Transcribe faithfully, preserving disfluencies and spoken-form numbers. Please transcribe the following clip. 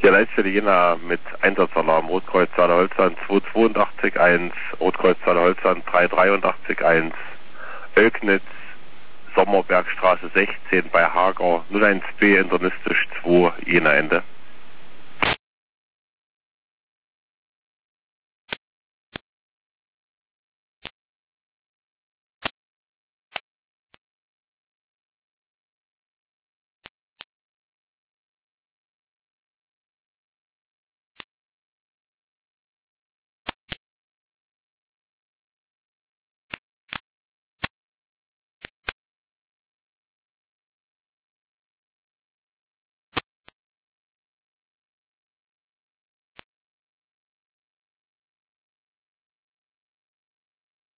Der Leitstelle Jena mit Einsatzalarm, Rotkreuzzahle Holzland zwei zwei acht eins, Rotkreuzzahle Holzland drei drei acht eins, Oelknitz, Sommerbergstraße sechzehn bei Hager, null eins B internistisch zwei, Jena Ende.